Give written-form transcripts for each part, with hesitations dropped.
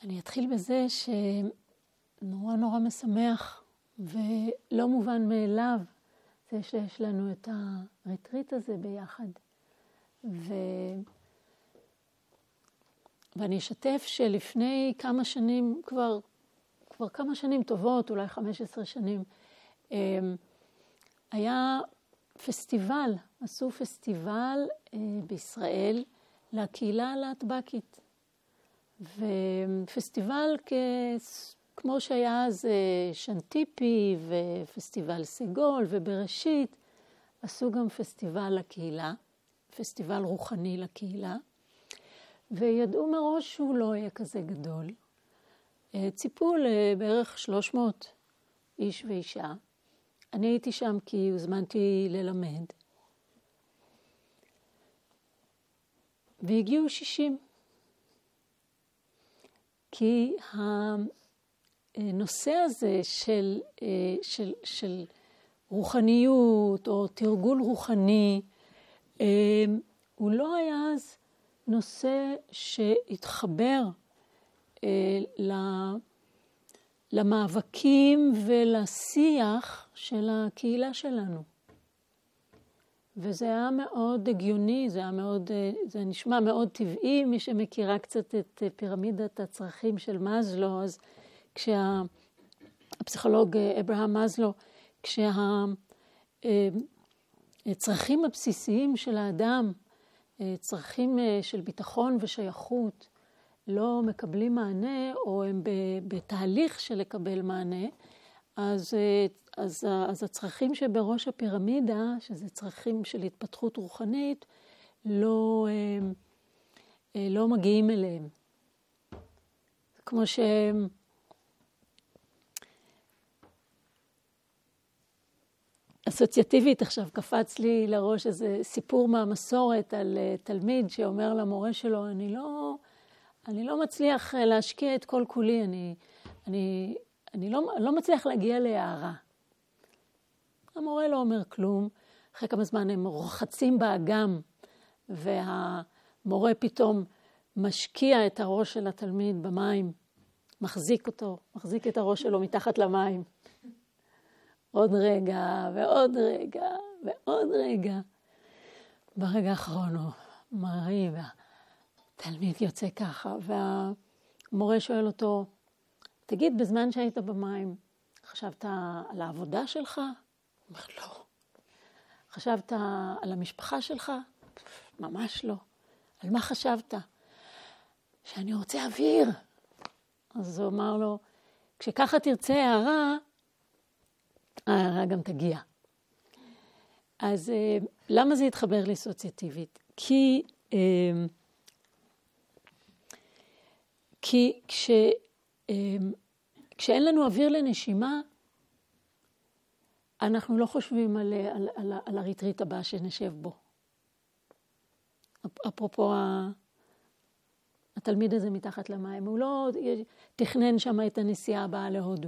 אני אתחיל בזה שנורא נורא משמח ולא מובן מאליו זה שיש לנו את הריטריט הזה ביחד. ואני אשתף שלפני כמה שנים, כבר כמה שנים טובות, אולי 15 שנים, היה פסטיבל, עשו פסטיבל בישראל לקהילה הלהט"בקית. ופסטיבל כמו שהיה אז שנטיפי ופסטיבל סגול ובראשית, עשו גם פסטיבל לקהילה, פסטיבל רוחני לקהילה, וידעו מראש שהוא לא יהיה כזה גדול. ציפו לבערך 300 איש ואישה. אני הייתי שם כי הוזמנתי ללמד. והגיעו 60. כי הנושא הזה של רוחניות או תרגול רוחני, הוא לא היה אז נושא שהתחבר למאבקים ולשיח של הקהילה שלנו. וזה היה מאוד הגיוני, זה נשמע מאוד טבעי, מי שמכירה קצת את פירמידת הצרכים של מאזלו, אז הפסיכולוג אברהם מאזלו, כשהצרכים הבסיסיים של האדם, צרכים של ביטחון ושייכות, לא מקבלים מענה, או הם בתהליך של לקבל מענה, אז הצרכים שבראש הפירמידה, שזה צרכים של התפתחות רוחנית, לא מגיעים אליהם. כמו אסוציאטיבית עכשיו קפץ לי לראש איזה סיפור מהמסורת על תלמיד שאומר למורה שלו, אני לא מצליח להשקיע את כל כולי, אני לא מצליח להגיע להערה. המורה לא אומר כלום, אחרי כמה זמן הם רוחצים באגם, והמורה פתאום משקיע את הראש של התלמיד במים, מחזיק את הראש שלו מתחת למים. עוד רגע ועוד רגע ועוד רגע. ברגע האחרון הוא מראה, והתלמיד יוצא ככה, והמורה שואל אותו, תגיד, בזמן שהיית במים, חשבת על העבודה שלך? הוא אומר, לא. חשבת על המשפחה שלך? ממש לא. על מה חשבת? שאני רוצה אוויר. אז הוא אמר לו, כשככה תרצה הערה, ההערה גם תגיע. אז למה זה יתחבר לי אסוציאטיבית? כי כשאין לנו אוויר לנשימה, אנחנו לא חושבים על הריטריט הבא שנשב בו. אפרופו התלמיד הזה מתחת למים, הוא לא תכנן שם את הנסיעה הבאה להודו.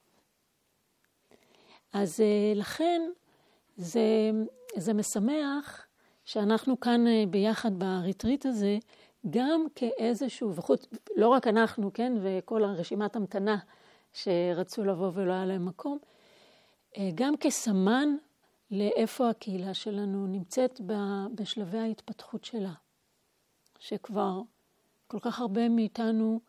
אז לכן זה משמח שאנחנו כאן ביחד בריטריט הזה, גם כאיזשהו, לא רק אנחנו, כן, וכל הרשימת המתנה שרצו לבוא ולא היה להם מקום, גם כסמן לאיפה הקהילה שלנו נמצאת בשלבי ההתפתחות שלה. שכבר כל כך הרבה מאיתנו,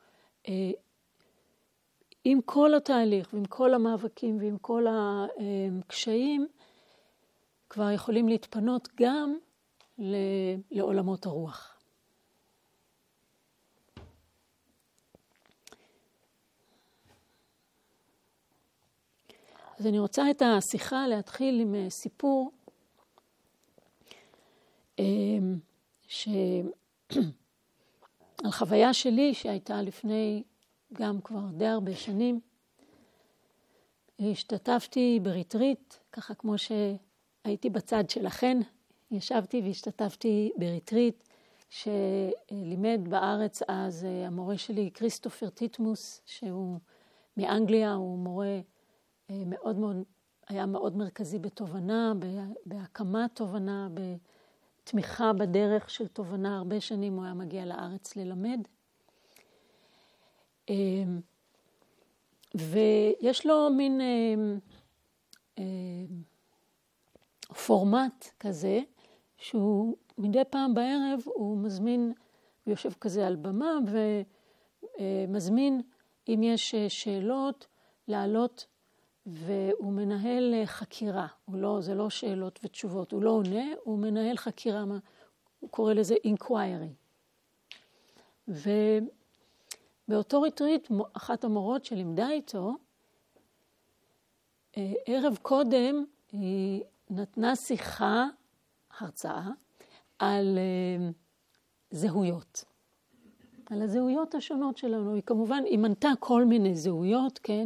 עם כל התהליך ועם כל המאבקים ועם כל הקשיים, כבר יכולים להתפנות גם לעולמות הרוח. אז אני רוצה את השיחה להתחיל עם סיפור על חוויה שלי שהייתה לפני גם כבר די הרבה שנים. השתתפתי בריטריט, ככה כמו שהייתי בצד שלכן, ישבתי והשתתפתי בריטריט שלימד בארץ אז המורה שלי כריסטופר טיטמוס, שהוא מאנגליה, הוא מורה מאוד מאוד, היה מאוד מרכזי בתובנה, בהקמת תובנה, בתמיכה בדרך של תובנה. הרבה שנים הוא היה מגיע לארץ ללמד. ויש לו מין פורמט כזה, שהוא מדי פעם בערב הוא מזמין, הוא יושב כזה על במה ומזמין, אם יש שאלות, לעלות, והוא מנהל חקירה. זה לא שאלות ותשובות, הוא לא עונה, הוא מנהל חקירה, הוא קורא לזה inquiry. ובאותו ריטריט, אחת המורות שלימדה איתו, ערב קודם היא נתנה שיחה, הרצאה, על זהויות. על הזהויות השונות שלנו. היא כמובן, היא מנתה כל מיני זהויות, כן?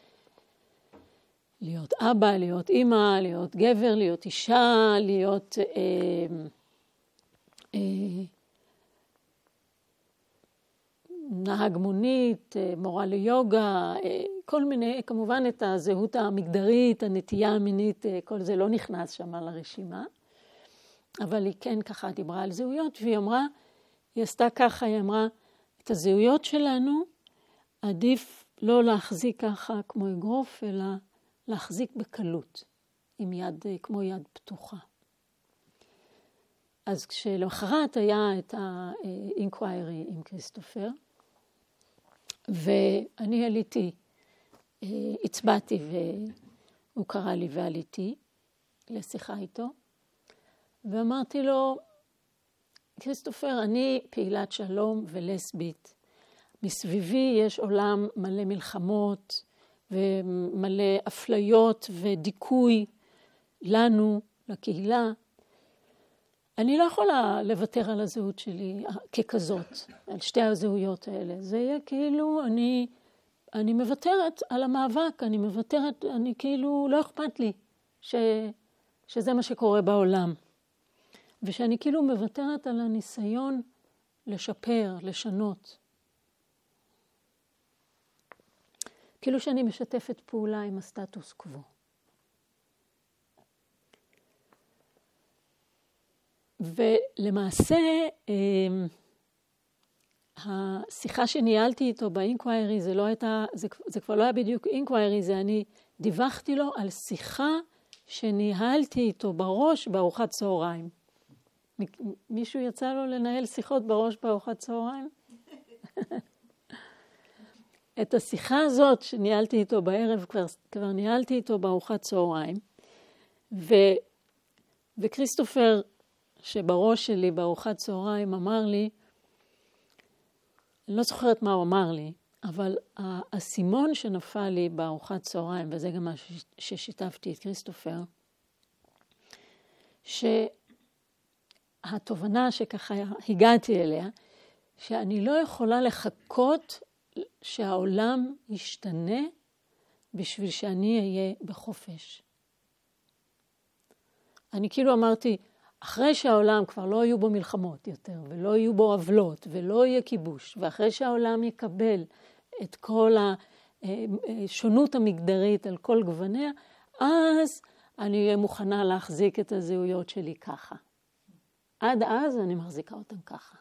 להיות אבא, להיות אמא, להיות גבר, להיות אישה, להיות נהג מונית, מורה ליוגה, כל מיני, כמובן את הזהות המגדרית, הנטייה המינית, כל זה לא נכנס שם לרשימה. אבל היא כן ככה דיברה על זהויות, והיא אמרה, היא עשתה ככה, היא אמרה, את הזהויות שלנו עדיף לא להחזיק ככה כמו אגרוף, אלא להחזיק בקלות, עם יד, כמו יד פתוחה. אז כשלמחרת היה את האינקוויירי עם כריסטופר, ואני עליתי, הצבעתי והוא קרא לי ועליתי לשיחה איתו, ואמרתי לו, כריסטופר, אני פעילת שלום ולסבית. מסביבי יש עולם מלא מלחמות ומלא אפליות ודיכוי לנו, לקהילה. אני לא יכולה לוותר על הזהות שלי ככזאת, על שתי הזהויות האלה. זה יהיה כאילו, אני מוותרת על המאבק, אני מוותרת, אני כאילו, לא אכפת לי שזה מה שקורה בעולם. ושאני כאילו מוותרת על הניסיון לשפר, לשנות. כאילו שאני משתפת פעולה עם הסטטוס קוו. ולמעשה, השיחה שניהלתי איתו באינקוויירי, זה כבר לא היה בדיוק אינקוויירי, זה אני דיווחתי לו על שיחה שניהלתי איתו בראש בארוחת צהריים. מישהו יצא לו לנהל שיחות בראש בארוחת צהריים? את השיחה הזאת שניהלתי איתו בערב, כבר ניהלתי איתו בארוחת צהריים, וכריסטופר שבראש שלי בארוחת צהריים אמר לי, אני לא זוכרת מה הוא אמר לי, אבל הסימון שנפל לי בארוחת צהריים, וזה גם מה ששיתפתי את כריסטופר, שהתובנה שככה הגעתי אליה, שאני לא יכולה לחכות שהעולם ישתנה בשביל שאני אהיה בחופש. אני כאילו אמרתי, אחרי שהעולם כבר לא יהיו בו מלחמות יותר, ולא יהיו בו עוולות, ולא יהיה כיבוש, ואחרי שהעולם יקבל את כל השונות המגדרית על כל גווניה, אז אני אהיה מוכנה להחזיק את הזהויות שלי ככה. עד אז אני מחזיקה אותן ככה.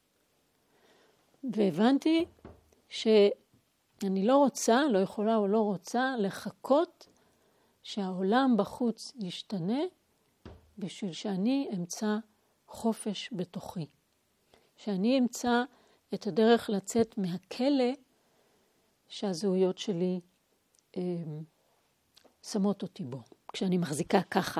והבנתי שאני לא רוצה, לא יכולה או לא רוצה, לחכות שהעולם בחוץ ישתנה, בשביל שאני אמצא חופש בתוכי. שאני אמצא את הדרך לצאת מהכלא שהזהויות שלי שמות אותי בו, כשאני מחזיקה ככה.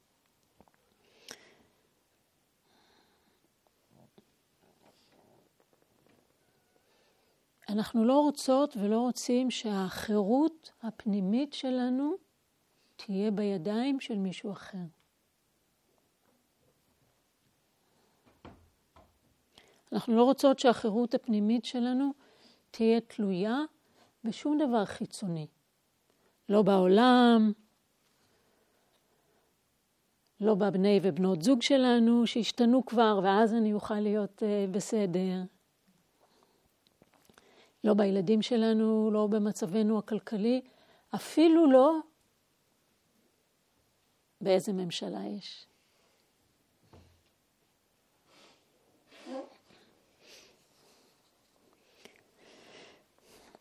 אנחנו לא רוצות ולא רוצים שהחירות הפנימית שלנו תהיה בידיים של מישהו אחר. אנחנו לא רוצות שהחירות הפנימית שלנו תהיה תלויה בשום דבר חיצוני. לא בעולם, לא בבני ובנות זוג שלנו שהשתנו כבר ואז אני אוכל להיות בסדר. לא בילדים שלנו, לא במצבנו הכלכלי, אפילו לא באיזה ממשלה יש.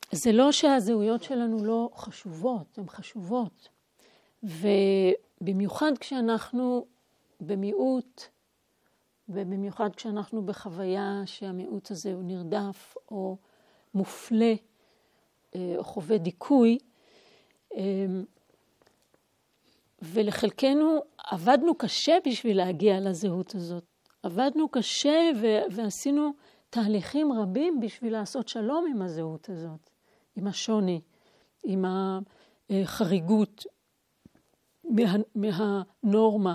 זה לא שהזהויות שלנו לא חשובות, הן חשובות. ובמיוחד כשאנחנו במיעוט, ובמיוחד כשאנחנו בחוויה שהמיעוט הזה הוא נרדף או מופלה או חווה דיכוי, ולחלקנו עבדנו קשה בשביל להגיע לזהות הזאת. עבדנו קשה ועשינו תהליכים רבים בשביל לעשות שלום עם הזהות הזאת, עם השוני, עם החריגות מהנורמה.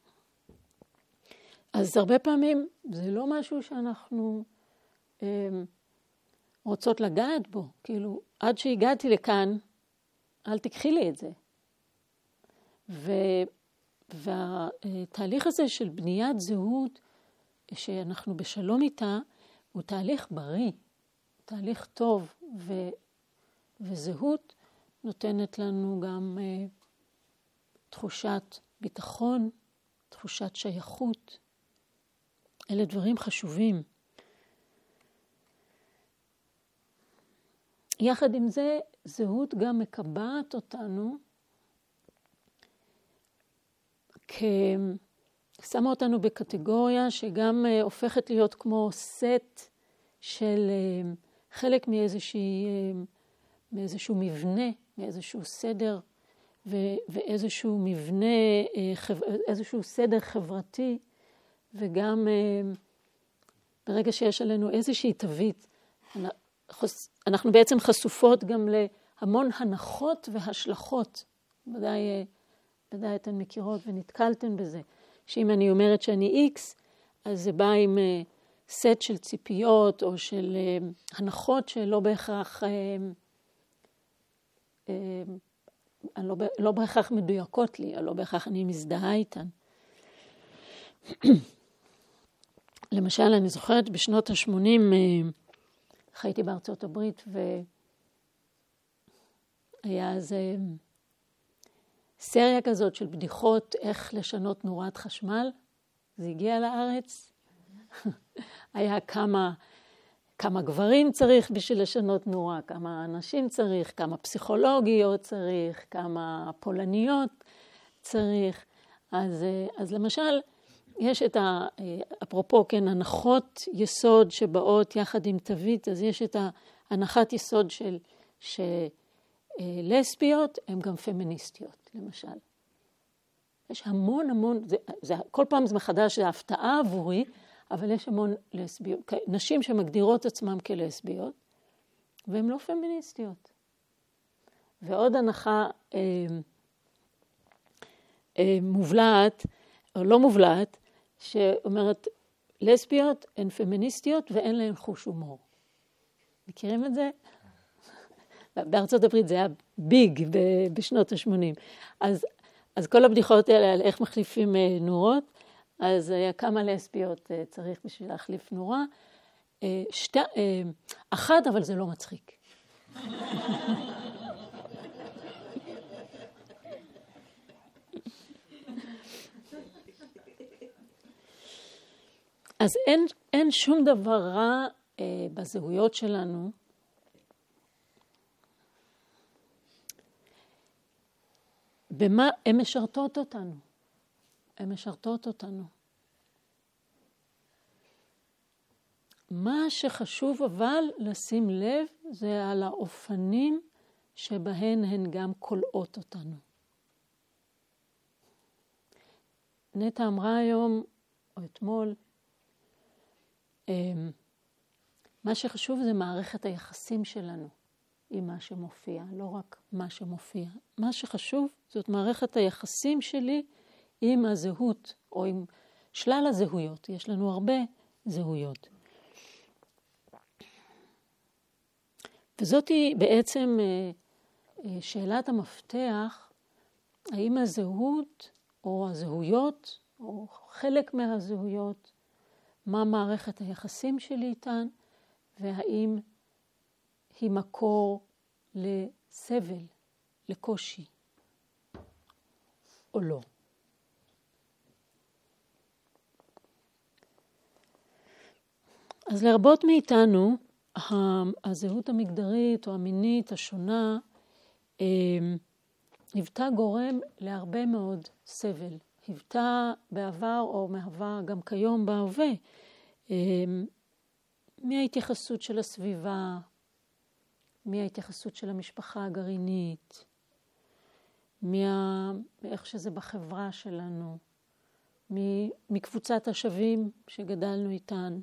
אז הרבה פעמים זה לא משהו שאנחנו רוצות לגעת בו. כאילו, עד שהגעתי לכאן, אל תקחי לי את זה. והתהליך הזה של בניית זהות, שאנחנו בשלום איתה, הוא תהליך בריא, תהליך טוב, וזהות נותנת לנו גם תחושת ביטחון, תחושת שייכות. אלה דברים חשובים. יחד עם זה, זהות גם מקבעת אותנו, שמה אותנו בקטגוריה שגם הופכת להיות כמו סט של חלק מאיזשהו מבנה, מאיזשהו סדר ואיזשהו מבנה, איזשהו סדר חברתי, וגם ברגע שיש עלינו איזושהי תווית, אנחנו בעצם חשופות גם להמון הנחות והשלכות. ודאי אתן מכירות ונתקלתן בזה, שאם אני אומרת שאני X, אז זה בא עם סט של ציפיות או של הנחות שלא בהכרח, לא בהכרח מדויקות לי, או לא בהכרח אני מזדהה איתן. למשל, אני זוכרת בשנות ה-80, חייתי בארצות הברית, והיה איזה סריה כזאת של בדיחות איך לשנות נורת חשמל. זה הגיע לארץ. היה כמה גברים צריך בשביל לשנות נורה, כמה אנשים צריך, כמה פסיכולוגיות צריך, כמה פולניות צריך. אז למשל, יש את אפרופו, כן, הנחות יסוד שבאות יחד עם תווית, אז יש את ההנחת יסוד של לסביות, הן גם פמיניסטיות, למשל. יש המון, כל פעם זה מחדש, זה הפתעה עבורי, אבל יש המון לסביות, נשים שמגדירות עצמם כלסביות, והן לא פמיניסטיות. ועוד הנחה מובלעת, או לא מובלעת, שאומרת, לסביות הן פמיניסטיות ואין להן חוש הומור. מכירים את זה? בארצות הברית זה היה ביג בשנות ה-80. אז כל הבדיחות האלה על איך מחליפים נורות, אז היה כמה לסביות צריך בשביל להחליף נורה. אחת, אבל זה לא מצחיק. אז אין שום דבר רע בזהויות שלנו. במה הן משרתות אותנו? הן משרתות אותנו. מה שחשוב אבל לשים לב זה על האופנים שבהן הן גם קולעות אותנו. נטע אמרה היום או אתמול, מה שחשוב זה מערכת היחסים שלנו עם מה שמופיע, לא רק מה שמופיע. מה שחשוב זאת מערכת היחסים שלי עם הזהות, או עם שלל הזהויות. יש לנו הרבה זהויות. וזאת היא בעצם שאלת המפתח, האם הזהות או הזהויות, או חלק מהזהויות, מה מערכת היחסים שלי איתן, והאם היא מקור לסבל, לקושי, או לא. אז לרבות מאיתנו, הזהות המגדרית או המינית השונה היוותה גורם להרבה מאוד סבל. היוותה בעבר או מהווה גם כיום בהווה, מההתייחסות של הסביבה, מההתייחסות של המשפחה הגרעינית, מאיך שזה בחברה שלנו, מקבוצת השווים שגדלנו איתן.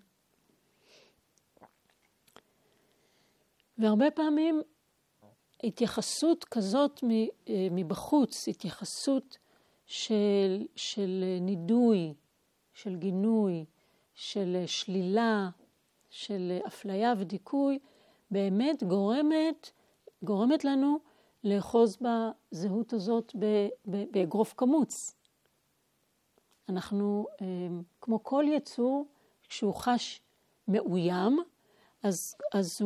והרבה פעמים התייחסות כזאת מבחוץ, התייחסות של נידוי, של גינוי, של שלילה, של אפליה ודיכוי, באמת גורמת לנו לאחוז בזהות הזאת באגרוף קמוץ. אנחנו, כמו כל יצור, כשהוא חש מאוים, אז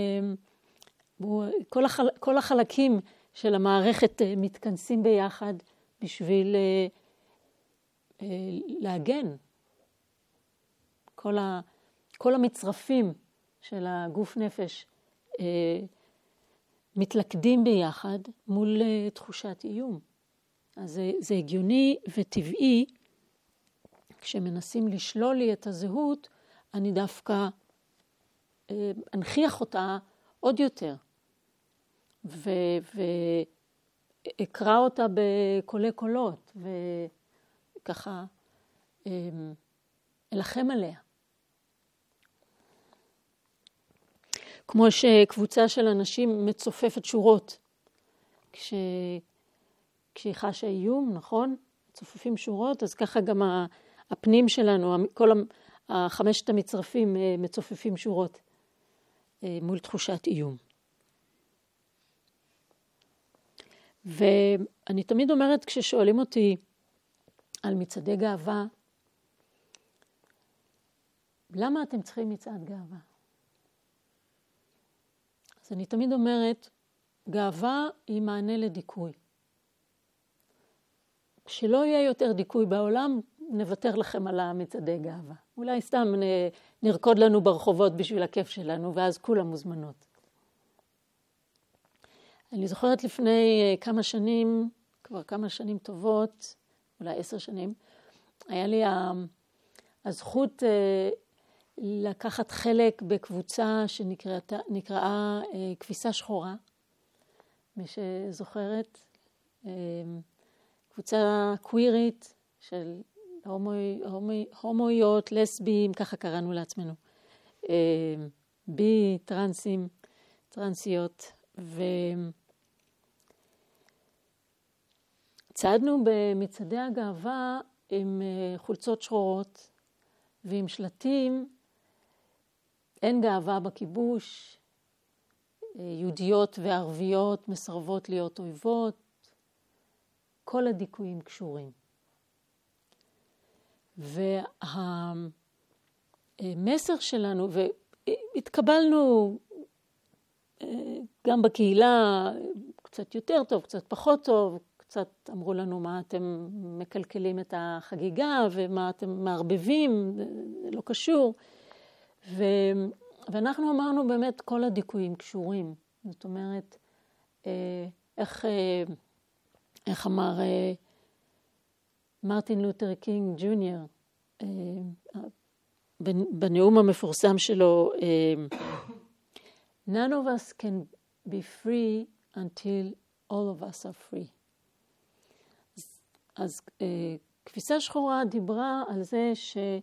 כל החלקים של המערכת מתכנסים ביחד בשביל להגן. כל המצרפים של הגוף נפש מתלכדים ביחד מול תחושת איום. אז זה הגיוני וטבעי, כשמנסים לשלול לי את הזהות, אני דווקא אנכיח אותה עוד יותר. ואקרא אותה בקולי קולות, וככה אלחם עליה. כמו שקבוצה של אנשים מצופפת שורות. כשהיא חשה איום, נכון? מצופפים שורות, אז ככה גם הפנים שלנו, כל חמשת המצרפים מצופפים שורות מול תחושת איום. ואני תמיד אומרת, כששואלים אותי על מצעדי גאווה, למה אתם צריכים מצעד גאווה? אז אני תמיד אומרת, גאווה היא מענה לדיכוי. כשלא יהיה יותר דיכוי בעולם, נוותר לכם על המצעדי גאווה. אולי סתם נרקוד לנו ברחובות בשביל הכיף שלנו, ואז כולם מוזמנות. אני זוכרת לפני כמה שנים, כבר כמה שנים טובות, אולי 10 שנים, היה לי הזכות לקחת חלק בקבוצה שנקראה כביסה שחורה, מי שזוכרת, קבוצה קווירית של הומואיות, לסביים, ככה קראנו לעצמנו, בי, טרנסים, טרנסיות, צעדנו במצעדי הגאווה עם חולצות שחורות ועם שלטים, אין גאווה בכיבוש, יהודיות וערביות מסרבות להיות אויבות, כל הדיכויים קשורים. והמסר שלנו, והתקבלנו גם בקהילה קצת יותר טוב, קצת פחות טוב, קצת אמרו לנו מה אתם מקלקלים את החגיגה ומה אתם מערבבים, זה לא קשור. ואנחנו אמרנו באמת כל הדיכויים קשורים. זאת אומרת, איך אמר מרטין לותר קינג ג'וניור, בנאום המפורסם שלו, None of us can be free until all of us are free. אז כביסה שחורה דיברה על זה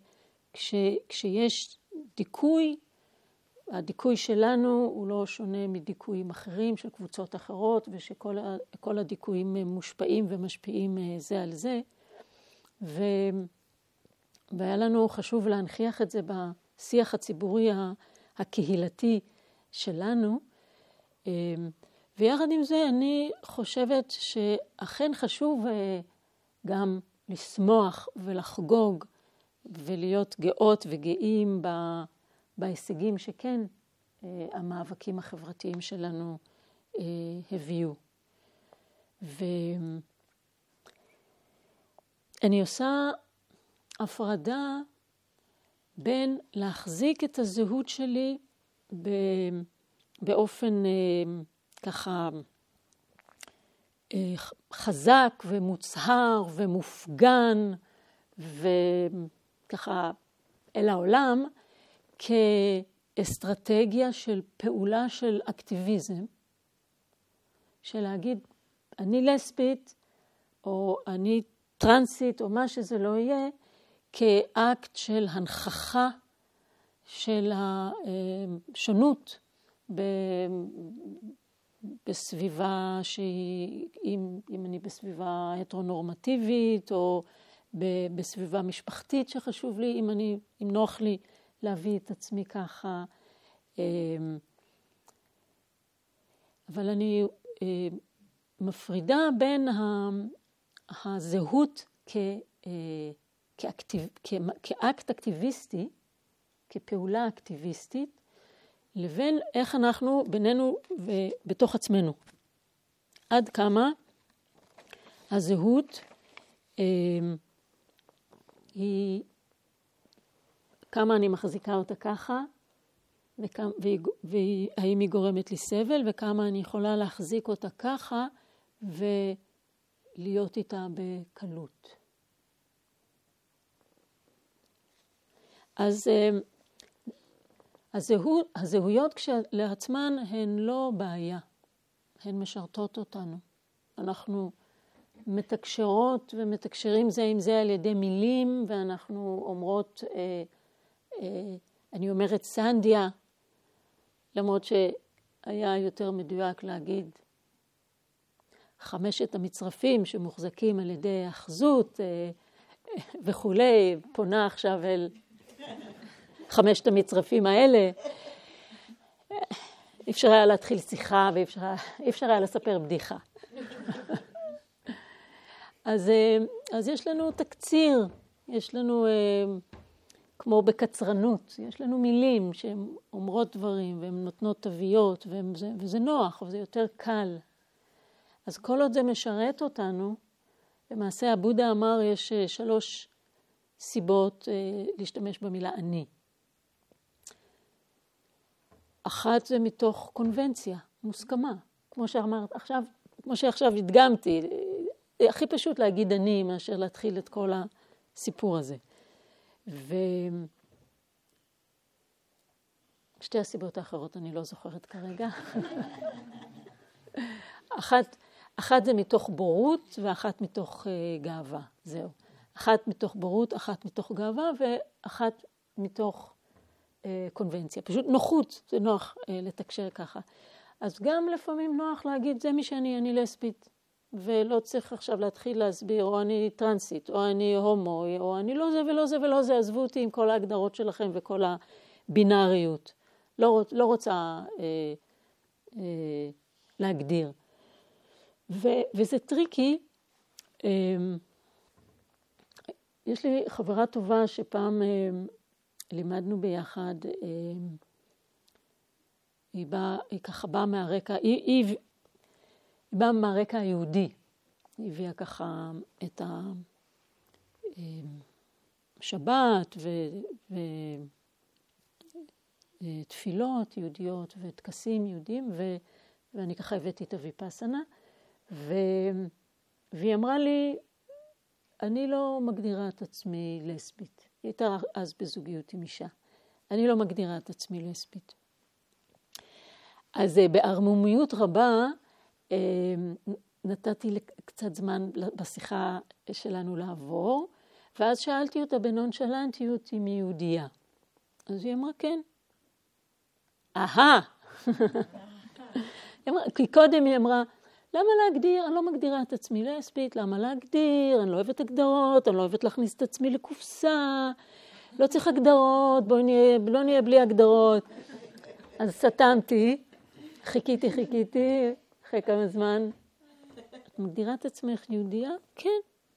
שכשיש דיכוי, הדיכוי שלנו הוא לא שונה מדיכויים אחרים של קבוצות אחרות, ושכל הדיכויים מושפעים ומשפיעים זה על זה. והיה לנו חשוב להנכיח את זה בשיח הציבורי הקהילתי שלנו. ויחד עם זה אני חושבת שאכן חשוב גם לשמוח ולחגוג ולהיות גאות וגאים בהישגים שכן המאבקים החברתיים שלנו הביאו. ואני עושה הפרדה בין להחזיק את הזהות שלי באופן ככה חזק ומוצהר ומופגן וככה אל העולם כאסטרטגיה של פעולה של אקטיביזם, של להגיד אני לסבית או אני טרנסית או מה שזה לא יהיה, כאקט של הנכחה של השונות בסביבה שהיא, אם אני בסביבה הטרונורמטיבית או בסביבה משפחתית שחשוב לי, אם נוח לי להביא את עצמי ככה. אבל אני מפרידה בין הזהות כאקט אקטיביסטי, כפעולה אקטיביסטית, לבין איך אנחנו בינינו ובתוך עצמנו. עד כמה הזהות היא, כמה אני מחזיקה אותה ככה, והאם היא גורמת לי סבל, וכמה אני יכולה להחזיק אותה ככה ולהיות איתה בקלות. אז הזהויות כשלעצמן הן לא בעיה, הן משרתות אותנו. אנחנו מתקשרות ומתקשרים זה עם זה על ידי מילים, ואנחנו אומרות, אני אומרת סנדיה, למרות שהיה יותר מדויק להגיד 5 המצרפים שמוחזקים על ידי אחזות וכולי, פונה עכשיו אל 5 המצרפים האלה. אפשר היה להתחיל שיחה ואפשר היה לספר בדיחה. אז יש לנו תקציר, יש לנו כמו בקצרנות, יש לנו מילים שהן אומרות דברים והן נותנות תוויות, וזה נוח וזה יותר קל. אז כל עוד זה משרת אותנו, למעשה הבודה אמר יש 3 סיבות להשתמש במילה אני. אחת זה מתוך קונבנציה, מוסכמה. כמו שעכשיו הדגמתי, הכי פשוט להגיד אני מאשר להתחיל את כל הסיפור הזה. שתי הסיבות האחרות אני לא זוכרת כרגע. אחת זה מתוך בורות ואחת מתוך גאווה, זהו. אחת מתוך בורות, אחת מתוך גאווה ואחת מתוך קונבנציה. פשוט נוחות, זה נוח לתקשר ככה. אז גם לפעמים נוח להגיד, זה מי שאני, אני לסבית. ולא צריך עכשיו להתחיל להסביר, או אני טרנסית, או אני הומו, או אני לא זה ולא זה ולא זה, עזבו אותי עם כל ההגדרות שלכם וכל הבינאריות. לא רוצה להגדיר. וזה טריקי. יש לי חברה טובה שפעם לימדנו ביחד, היא ככה באה מהרקע, היא באה מהרקע היהודי. היא הביאה ככה את השבת ותפילות יהודיות וטקסים יהודים, ואני ככה הבאתי את הוויפאסנה, והיא אמרה לי, אני לא מגדירה את עצמי לסבית. היא הייתה אז בזוגיות עם אישה. אני לא מגדירה את עצמי לסבית. אז בערמומיות רבה, נתתי קצת זמן בשיחה שלנו לעבור, ואז שאלתי אותה בנונשלנטיות אם היא יהודייה. אז היא אמרה כן. כי קודם היא אמרה, למה להגדיר? אני לא מגדירה את עצמי לסבית, למה להגדיר? אני לא אוהבת הגדרות, אני לא אוהבת להכניס את עצמי לקופסה, לא צריך הגדרות, לא נהיה בלי הגדרות. אז סתמתי, חיכיתי, אחרי כמה זמן. את מגדירה את עצמך יהודייה? כן.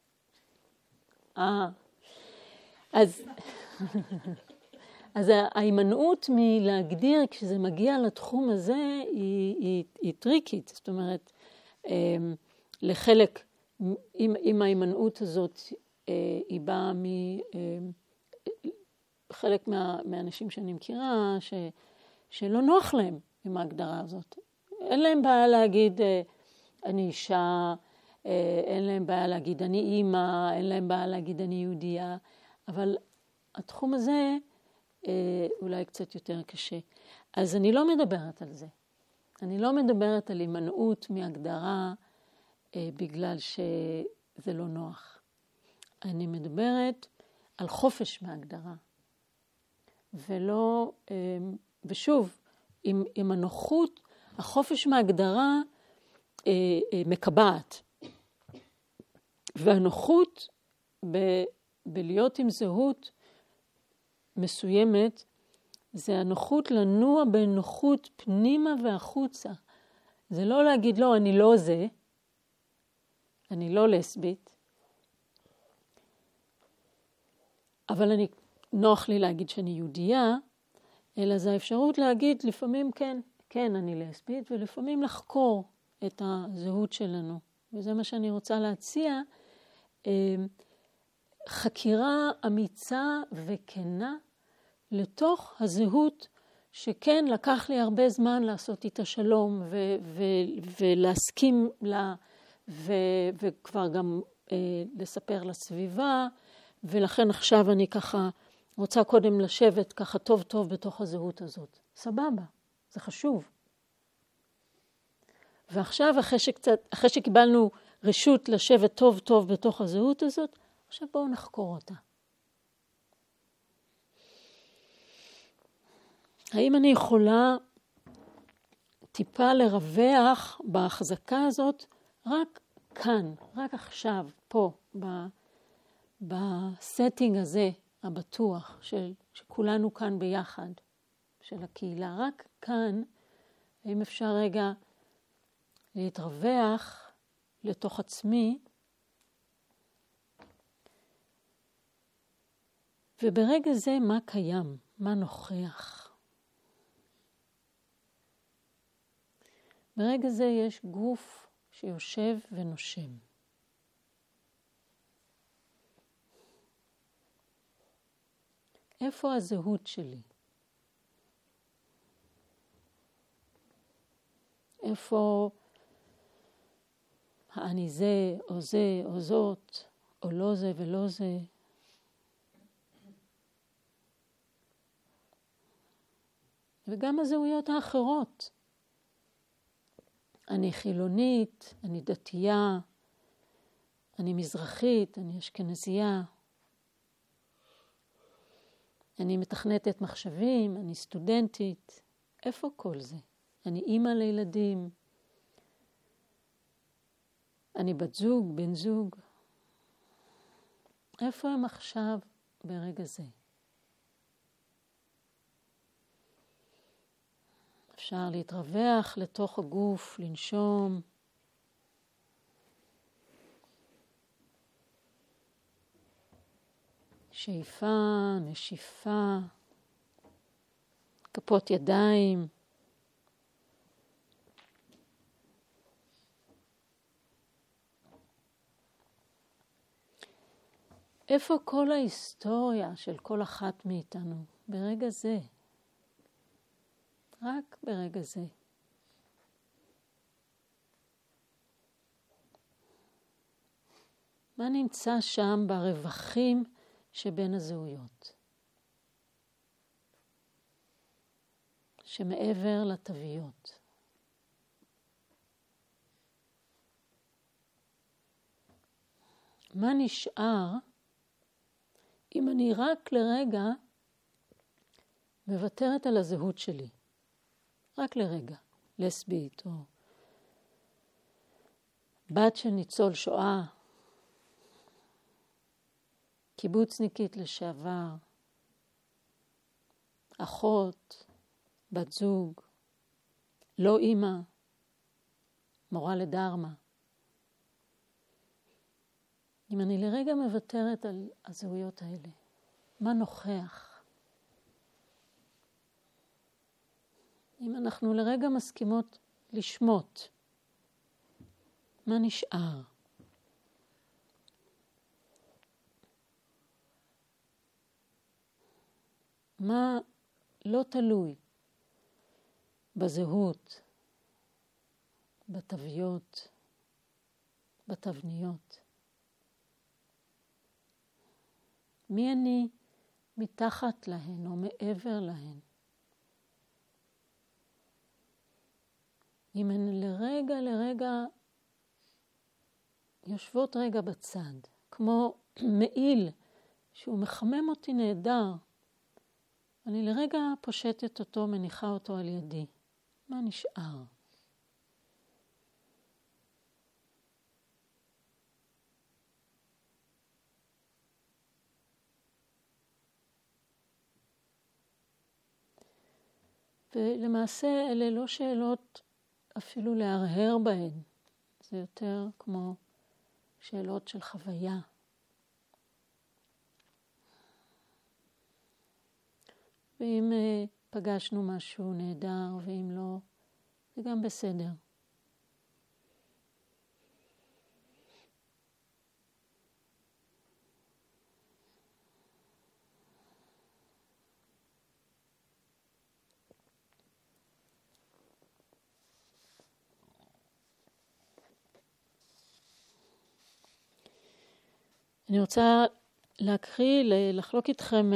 אז ההימנעות מלהגדיר כשזה מגיע לתחום הזה היא טריקית. זאת אומרת, לחלק, עם ההימנעות הזאת, היא באה חלק מהאנשים שאני מכירה, שלא נוח להם עם ההגדרה הזאת. אין להם בעיה להגיד אני אישה, אין להם בעיה להגיד אני אימא, אין להם בעיה להגיד אני יהודייה, אבל התחום הזה אולי קצת יותר קשה. אז אני לא מדברת על זה. אני לא מדברת על הימנעות מהגדרה בגלל שזה לא נוח. אני מדברת על חופש מהגדרה. ולא, ושוב, עם הנוחות, החופש מהגדרה מקבעת. והנוחות בלהיות עם זהות מסוימת, זה הנוחות לנוע בנוחות פנימה והחוצה. זה לא להגיד, לא, אני לא זה, אני לא לסבית, אבל נוח לי להגיד שאני יהודייה, אלא זה האפשרות להגיד לפעמים כן, אני לסבית, ולפעמים לחקור את הזהות שלנו. וזה מה שאני רוצה להציע, חקירה אמיצה וכנה לתוך הזהות שכן לקח לי הרבה זמן לעשות איתה שלום ולהסכים לה וכבר גם לספר לסביבה, ולכן עכשיו אני ככה רוצה קודם לשבת ככה טוב טוב בתוך הזהות הזאת. סבבה, זה חשוב. ועכשיו אחרי שקיבלנו רשות לשבת טוב טוב בתוך הזהות הזאת, עכשיו בואו נחקור אותה. האם אני יכולה טיפה לרווח בהחזקה הזאת רק כאן, רק עכשיו, פה, בסטינג הזה הבטוח שכולנו כאן ביחד, של הקהילה, רק כאן, האם אפשר רגע להתרווח לתוך עצמי, וברגע זה מה קיים, מה נוכח. ברגע זה יש גוף שיושב ונושם. איפה הזהות שלי? איפה אני זה או זאת, או לא זה ולא זה? וגם הזהויות האחרות. אני חילונית, אני דתייה, אני מזרחית, אני אשכנזייה. אני מתכנתת מחשבים, אני סטודנטית. איפה כל זה? אני אימא לילדים. אני בת זוג, בן זוג. איפה הם עכשיו ברגע זה? אפשר להתרווח לתוך הגוף, לנשום. שאיפה, נשיפה, כפות ידיים. איפה כל ההיסטוריה של כל אחת מאיתנו ברגע זה? רק ברגע זה. מה נמצא שם ברווחים שבין הזהויות? שמעבר לתוויות. מה נשאר אם אני רק לרגע מוותרת על הזהות שלי? רק לרגע, לסבית או בת של ניצול שואה, קיבוצניקית לשעבר, אחות, בת זוג, לא אימא, מורה לדרמה. אם אני לרגע מוותרת על הזהויות האלה, מה נוכח? אם אנחנו לרגע מסכימות לשמות, מה נשאר? מה לא תלוי בזהות, בתוויות, בתבניות. מי אני מתחת להן או מעבר להן? אם הן לרגע יושבות רגע בצד, כמו מעיל שהוא מחמם אותי נהדר, אני לרגע פושטת אותו, מניחה אותו על ידי. מה נשאר? ולמעשה אלה לא שאלות אפילו להרהר בהן. זה יותר כמו שאלות של חוויה. ואם פגשנו משהו נהדר, ואם לא, זה גם בסדר. אני רוצה להקריא, לחלוק איתכם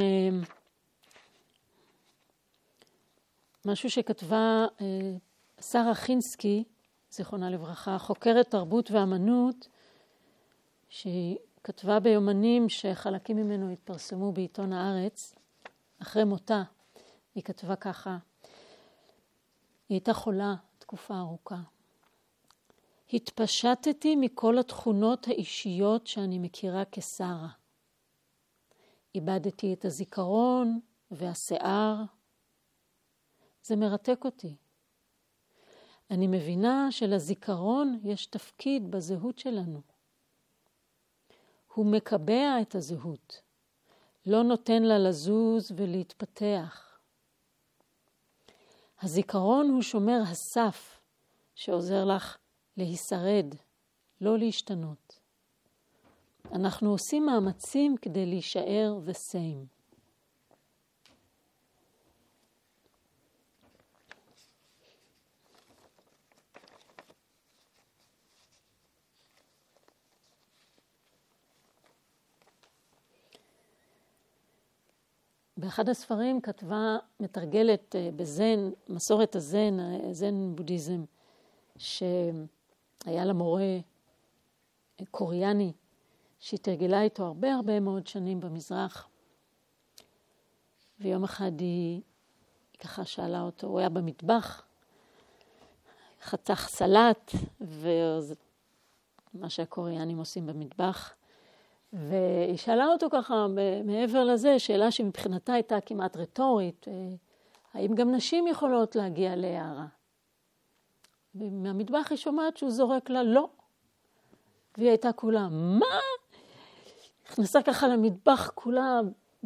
משהו שכתבה שרה חינסקי, זיכרונה לברכה, חוקרת תרבות ואמנות, שהיא כתבה ביומנים שחלקים ממנו התפרסמו בעיתון הארץ, אחרי מותה. היא כתבה ככה, היא הייתה חולה תקופה ארוכה. התפשטתי מכל התכונות האישיות שאני מכירה כשרה. איבדתי את הזיכרון והשיער. זה מרתק אותי. אני מבינה שלזיכרון יש תפקיד בזהות שלנו. הוא מקבע את הזהות, לא נותן לה לזוז ולהתפתח. הזיכרון הוא שומר הסף שעוזר לך להישרד, לא להשתנות. אנחנו עושים מאמצים כדי להישאר the same. באחד הספרים כתבה מתרגלת בזן, מסורת הזן, זן בודהיזם, שהיה לה מורה קוריאני, שהיא תרגלה איתו הרבה מאוד שנים במזרח. ויום אחד היא ככה שאלה אותו, הוא היה במטבח, חתך סלט, ומה שהקוריאנים עושים במטבח, והיא שאלה אותו ככה, מעבר לזה, שאלה שמבחינתה הייתה כמעט רטורית, האם גם נשים יכולות להגיע להערה? ומהמטבח היא שומעת שהוא זורק לה, לא. והיא הייתה כולה, מה? נכנסה ככה למטבח כולה,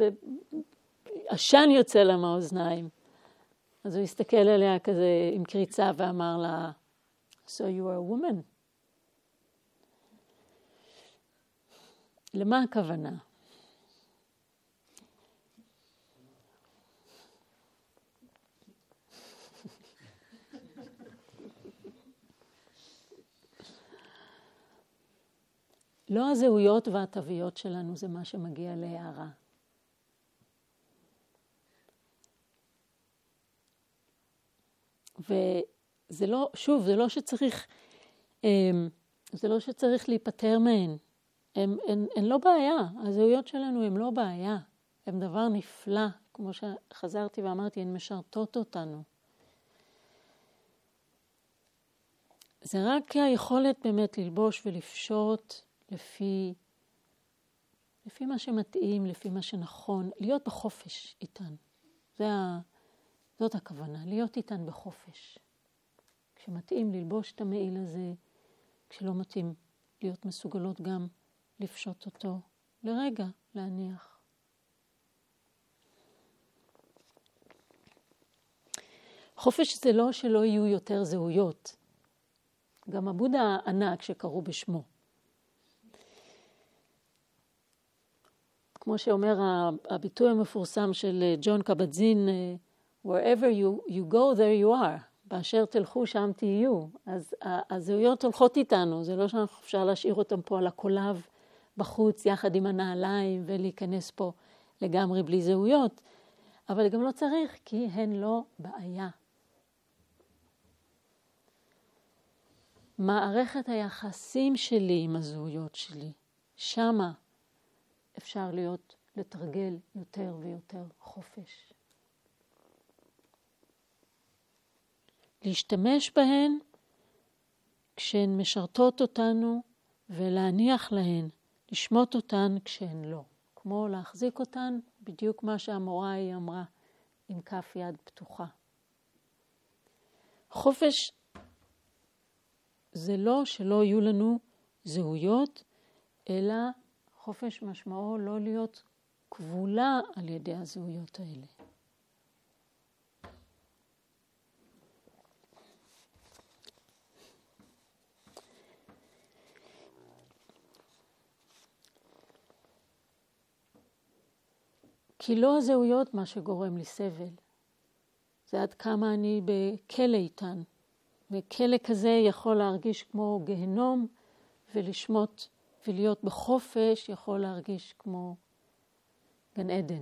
עשן יוצא לה מהאוזניים. אז הוא הסתכל עליה כזה עם קריצה ואמר לה, So you are a woman. למה הכוונה? לא הזהויות והתוויות שלנו זה מה שמגיע להערה. וזה לא, שוב, זה לא שצריך להיפטר מהן. הן לא בעיה, הזהויות שלנו הן לא בעיה, הן דבר נפלא, כמו שחזרתי ואמרתי, הן משרתות אותנו. זה רק היכולת באמת ללבוש ולפשוט לפי מה שמתאים, לפי מה שנכון, להיות בחופש איתן. זאת הכוונה, להיות איתן בחופש. כשמתאים ללבוש את המעיל הזה, כשלא מתאים להיות מסוגלות גם לפשוט אותו, לרגע להניח. חופש זה לא שלא יהיו יותר זהויות. גם הבודה הענק שקראו בשמו. כמו שאומר הביטוי המפורסם של ג'ון קבטזין, wherever you go, there you are. באשר תלכו שם תהיו. אז הזהויות הולכות איתנו, זה לא שאפשר להשאיר אותם פה על הקולב בחוץ יחד עם הנעליים ולהיכנס פה לגמרי בלי זהויות, אבל גם לא צריך כי הן לא בעיה. מערכת היחסים שלי עם הזהויות שלי, שמה אפשר לתרגל יותר ויותר חופש. להשתמש בהן כשהן משרתות אותנו ולהניח להן, לשמוט אותן כשהן לא. כמו להחזיק אותן, בדיוק מה שהמורה היא אמרה, עם כף יד פתוחה. חופש זה לא שלא יהיו לנו זהויות, אלא חופש משמעו לא להיות כבולה על ידי הזהויות האלה. כי לא הזהויות מה שגורם לי סבל. זה עד כמה אני בכלא איתן. וכלא כזה יכול להרגיש כמו גהנום, ולשמות ולהיות בחופש יכול להרגיש כמו גן עדן.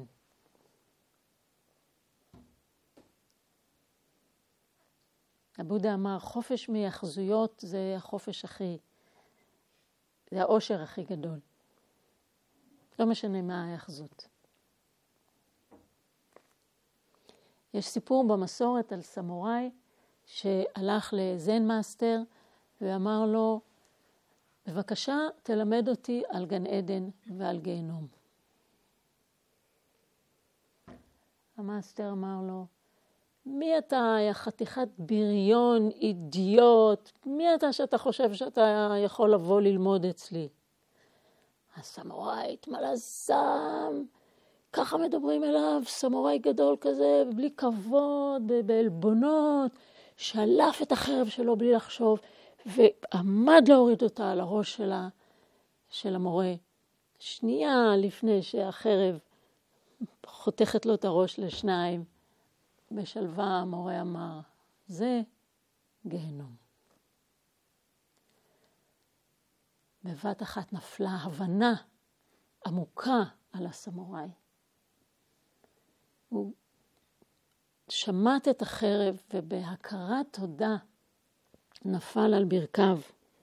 הבודה אמר, חופש מיחזויות זה החופש זה האושר הכי גדול. לא משנה מה היחזות. יש סיפור במסורת על סמוראי שהלך לזן מאסטר ואמר לו, בבקשה תלמד אותי על גן עדן ועל גיהנום. המאסטר אמר לו, מי אתה, יא חתיכת בריון, אידיוט, מי אתה שאתה חושב שאתה יכול לבוא ללמוד אצלי? הסמוראי התמלא זעם, ככה מדברים אליו, סמוראי גדול כזה, בלי כבוד, בעלבונות, שלף את החרב שלו בלי לחשוב, ועמד להוריד אותה על הראש של המורה. שנייה לפני שהחרב חותכת לו את הראש לשניים, בשלווה המורה אמר, זה גיהנום. בבת אחת נפלה הבנה עמוקה על הסמוראי. הוא שמט את החרב ובהכרת תודה נפל על ברכיו,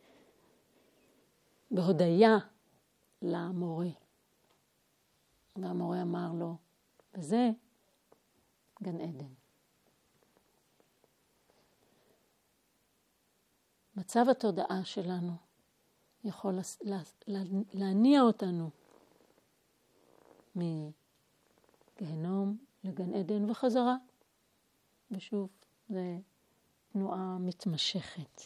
בהודיה למורה. והמורה אמר לו, וזה גן עדן. מצב התודעה שלנו יכול להניע אותנו מגהנום לגן עדן וחזרה. ושוב, זו תנועה מתמשכת.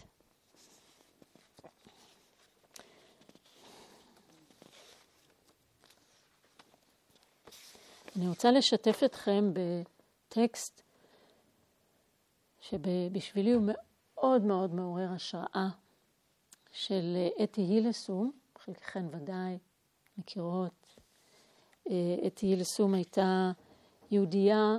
אני רוצה לשתף אתכם בטקסט שבשבילי הוא מאוד מאוד מעורר השראה של אתי הילסום, חלקכן ודאי מכירות. אתי הילסום הייתה יהודייה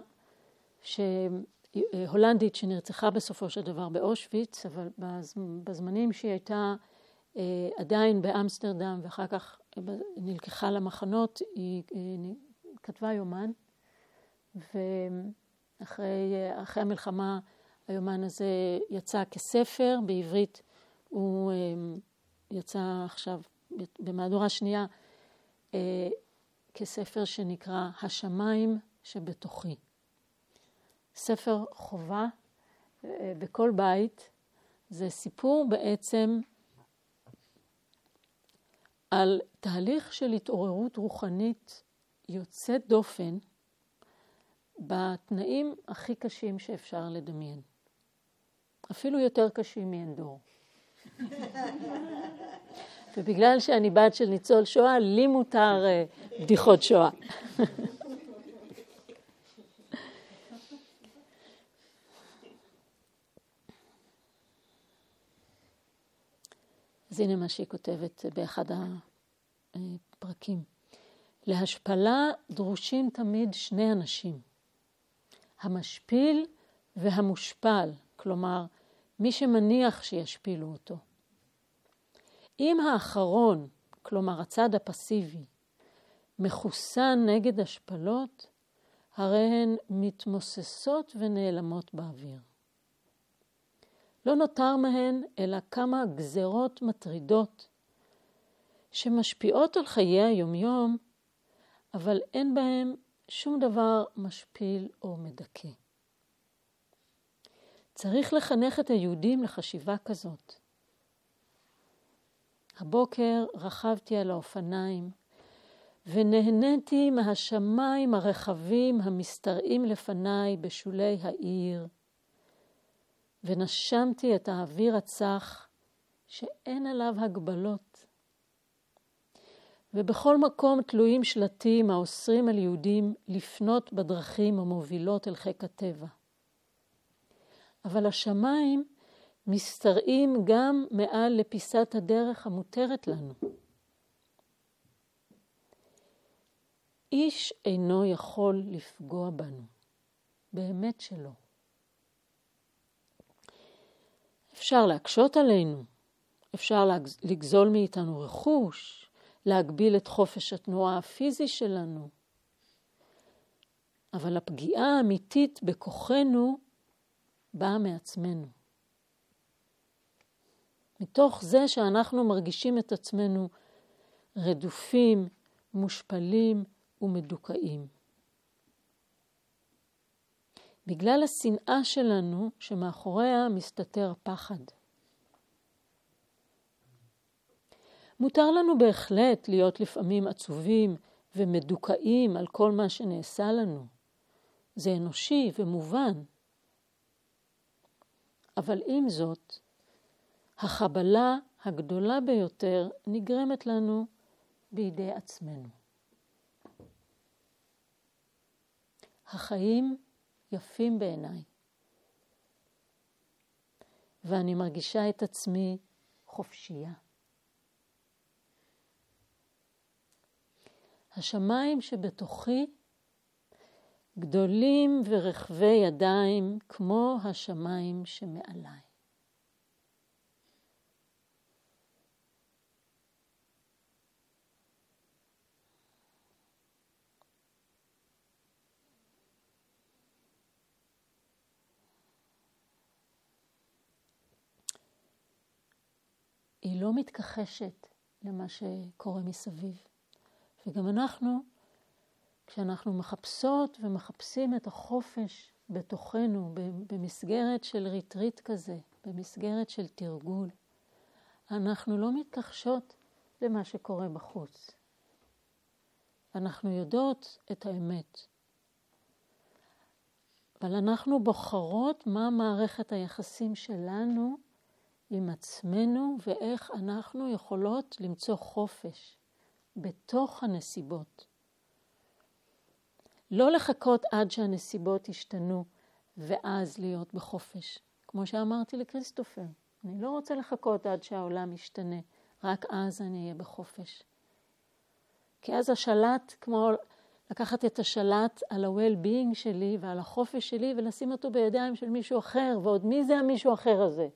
הולנדית שנרצחה בסופו של דבר באושוויץ, אבל בזמנים שהיא הייתה עדיין באמסטרדם ואחר כך נלקחה למחנות, היא כתבה יומן, ואחרי המלחמה היומן הזה יצא כספר, בעברית הוא יצא עכשיו במהדורה שנייה כספר שנקרא השמיים שבתוכי. ספר חובה בכל בית, זה סיפור בעצם על תהליך של התעוררות רוחנית יוצאת דופן בתנאים הכי קשים שאפשר לדמיין. אפילו יותר קשים מאנדור. ובגלל שאני בת של ניצול שואה, לי מותר בדיחות שואה. אז הנה מה שהיא כותבת באחד הפרקים. להשפלה דרושים תמיד שני אנשים, המשפיל והמושפל, כלומר, מי שמניח שישפילו אותו. אם האחרון, כלומר הצד הפסיבי, מחוסן נגד השפלות, הרי הן מתמוססות ונעלמות באוויר. לא נותר מהן אלא כמה גזרות מטרידות שמשפיעות על חיי היומיום, אבל אין בהם שום דבר משפיל או מדכא. צריך לחנך את היהודים לחשיבה כזאת. הבוקר רכבתי על האופניים ונהניתי מהשמיים הרחבים המשתרעים לפניי בשולי העיר, ונשמתי את האוויר הצח שאין עליו הגבלות. ובכל מקום תלויים שלטים האוסרים על יהודים לפנות בדרכים המובילות אל חיק הטבע. אבל השמיים משתרעים גם מעל לפיסת הדרך המותרת לנו. איש אינו יכול לפגוע בנו, באמת שלא. אפשר להקשות עלינו, אפשר לגזול מאיתנו רכוש, להגביל את חופש התנועה הפיזי שלנו. אבל הפגיעה האמיתית בכוחנו באה מעצמנו. מתוך זה שאנחנו מרגישים את עצמנו רדופים, מושפלים ומדוכאים. בגלל השנאה שלנו שמאחוריה מסתתר פחד. מותר לנו בהחלט להיות לפעמים עצובים ומדוכאים על כל מה שנעשה לנו. זה אנושי ומובן. אבל עם זאת, החבלה הגדולה ביותר נגרמת לנו בידי עצמנו. החיים יפים בעיניי, ואני מרגישה את עצמי חופשייה. השמיים שבתוכי גדולים ורחבי ידיים כמו השמיים שמעליי. היא לא מתכחשת למה שקורה מסביב. וגם אנחנו, כשאנחנו מחפשות ומחפשים את החופש בתוכנו, במסגרת של ריטריט כזה, במסגרת של תרגול, אנחנו לא מתכחשות למה שקורה בחוץ. אנחנו יודעות את האמת. אבל אנחנו בוחרות מה מערכת היחסים שלנו עם עצמנו, ואיך אנחנו יכולות למצוא חופש בתוך הנסיבות. לא לחכות עד שהנסיבות ישתנו ואז להיות בחופש. כמו שאמרתי לקריסטופר, אני לא רוצה לחכות עד שהעולם ישתנה, רק אז אני אהיה בחופש. כי אז השלט, כמו לקחת את השלט על ה-well-being שלי ועל החופש שלי ולשים אותו בידיים של מישהו אחר, ועוד מי זה המישהו אחר הזה?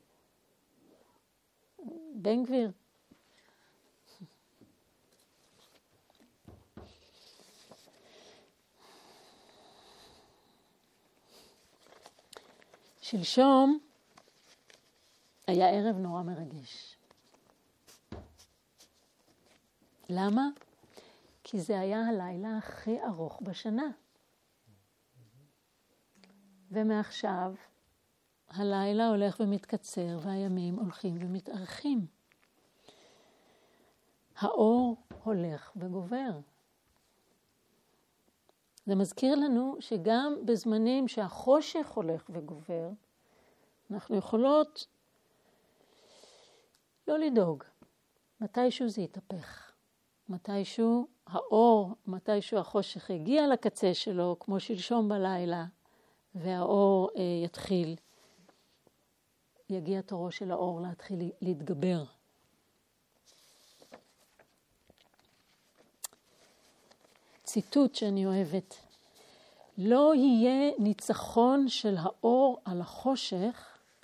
בן גביר. שלשום היה ערב נורא מרגש. למה? כי זה היה הלילה הכי ארוך בשנה. ומעכשיו הלילה הולך ומתקצר והימים הולכים ומתארכים. האור הולך וגובר. זה מזכיר לנו שגם בזמנים שהחושך הולך וגובר, אנחנו יכולות לא לדאוג. מתישהו זה יתהפך. מתישהו האור, מתישהו החושך יגיע לקצה שלו, כמו שלשום בלילה, והאור יגיע תורו של האור להתחיל להתגבר. ציטוט שאני אוהבת. לא יהיה ניצחון של האור על החושך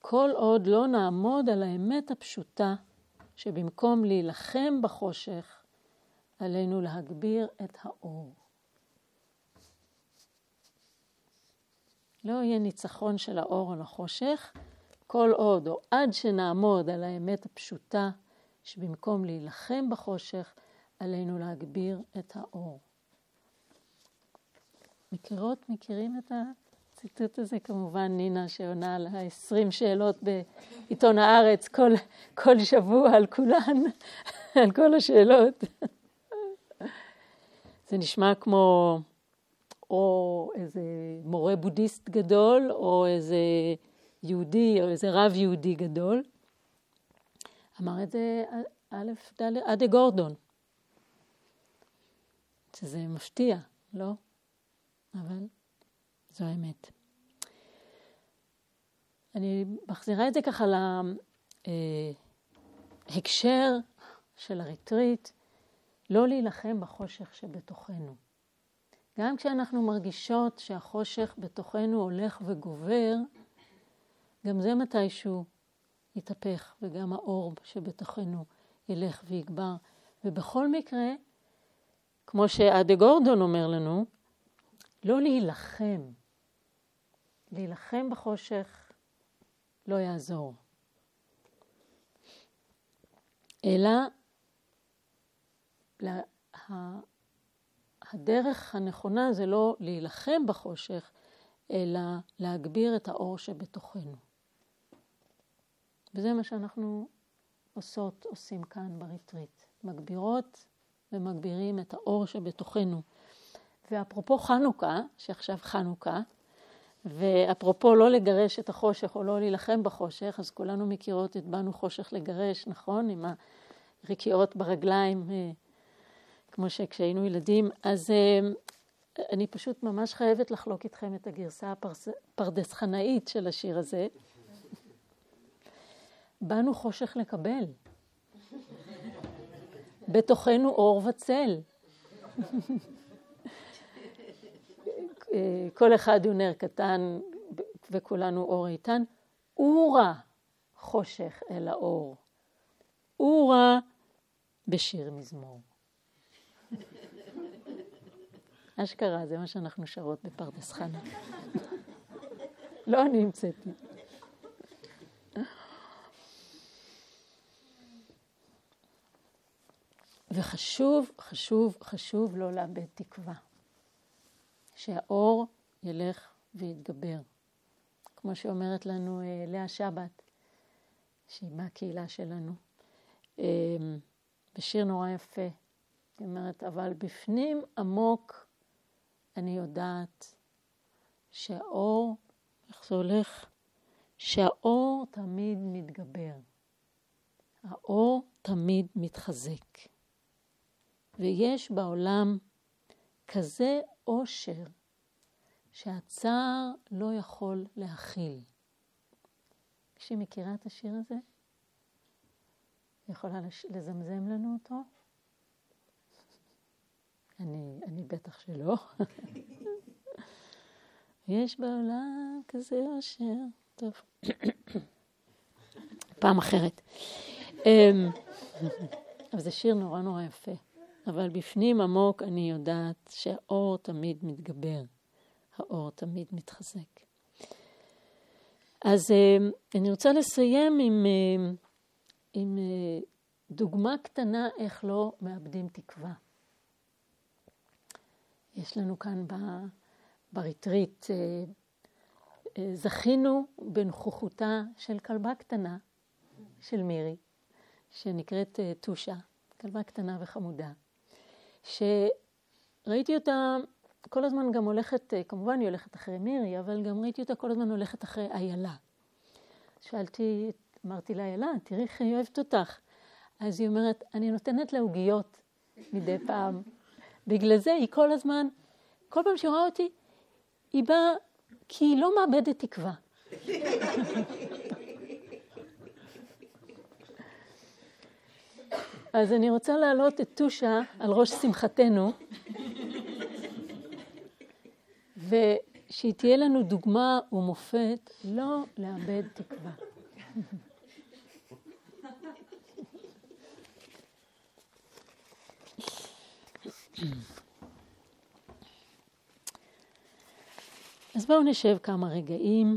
כל עוד לא נעמוד על האמת הפשוטה, שבמקום להילחם בחושך, עלינו להגביר את האור. לא יהיה ניצחון של האור על החושך, כל עוד או עד שנעמוד על האמת הפשוטה, שבמקום להילחם בחושך, עלינו להגביר את האור. מכירים את הציטוט הזה? כמובן נינה שעונה על 20 שאלות בעיתון הארץ כל שבוע על כולן, על כל השאלות. זה נשמע כמו או איזה מורה בודהיסט גדול, או איזה יהודי, או איזה רב יהודי גדול. אמר את זה אדה גורדון. שזה מפתיע, לא? אבל זו האמת. אני מחזירה את זה ככה להקשר של הריטריט, לא להילחם בחושך שבתוכנו. גם כשאנחנו מרגישות שהחושך בתוכנו הולך וגובר, גם זה מתישהו יתהפך, וגם האור שבתוכנו ילך ויגבר. ובכל מקרה, כמו שאדה גורדון אומר לנו, לא להילחם. להילחם בחושך לא יעזור. אלא הדרך הנכונה זה לא להילחם בחושך, אלא להגביר את האור שבתוכנו. וזה מה שאנחנו עושים כאן בריטריט. מגבירות ומגבירים את האור שבתוכנו. ואפרופו חנוכה, שעכשיו חנוכה, ואפרופו לא לגרש את החושך או לא להילחם בחושך, אז כולנו מכירות את באנו חושך לגרש, נכון? עם הרקיעות ברגליים, כמו שכשהיינו ילדים. אז אני פשוט ממש חייבת לחלוק איתכם את הגרסה הפרדסחנאית של השיר הזה. באנו חושך לקבל. בתוכנו אור וצל. כל אחד הוא נר קטן וכולנו אור איתן. אורה חושך אל האור. אורה בשיר מזמור. אשכרה, זה מה שאנחנו שרות בפרדס חנה. לא אני המצאתי. וחשוב, חשוב, חשוב לא לאבד תקווה. שהאור ילך ויתגבר. כמו שאומרת לנו לאה שבת, שהיא מהקהילה שלנו. בשיר נורא יפה. היא אומרת, אבל בפנים עמוק אני יודעת שהאור, איך זה הולך? שהאור תמיד מתגבר. האור תמיד מתחזק. ויש בעולם כזה אושר שהצער לא יכול להכיל. כשהיא מכירה את השיר הזה, היא יכולה לזמזם לנו אותו? אני בטח שלא. יש בעולם כזה אושר. טוב. פעם אחרת. אבל זה שיר נורא נורא יפה. אבל בפנים עמוק אני יודעת שהאור תמיד מתגבר. האור תמיד מתחזק. אז אני רוצה לסיים עם דוגמה קטנה איך לא מאבדים תקווה. יש לנו כאן בריטריט, זכינו בנוכחותה של כלבה קטנה, של מירי, שנקראת טושה, כלבה קטנה וחמודה, שראיתי אותה כל הזמן גם הולכת, כמובן היא הולכת אחרי מירי, אבל גם ראיתי אותה כל הזמן הולכת אחרי איילה. אמרתי לה, איילה, תראי איך היא אוהבת אותך. אז היא אומרת, אני נותנת לה עוגיות מדי פעם. בגלל זה היא כל הזמן, כל פעם שהיא רואה אותי, היא באה, כי היא לא מאבדת תקווה. אז אני רוצה להעלות את טושה על ראש שמחתנו, שהיא תהיה לנו דוגמה ומופת לא לאבד תקווה. אז בואו נשב כמה רגעים.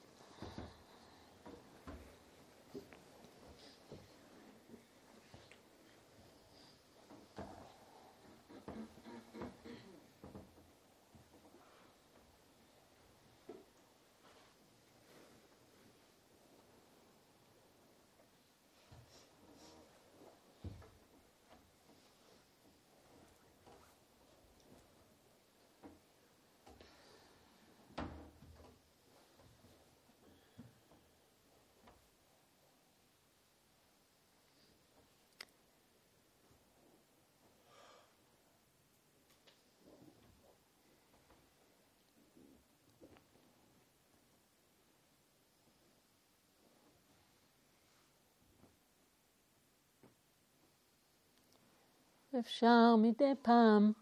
אפשר מדי פעם,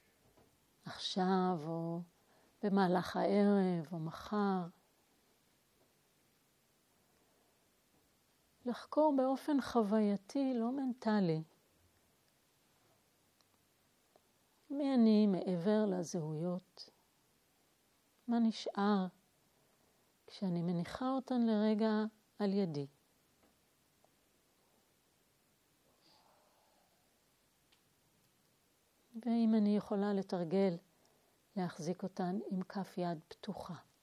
עכשיו או במהלך הערב או מחר, לחקור באופן חווייתי, לא מנטלי. מי אני מעבר לזהויות? מה נשאר כשאני מניחה אותן לרגע על ידי? ואם אני יכולה לתרגל, להחזיק אותן עם כף יד פתוחה.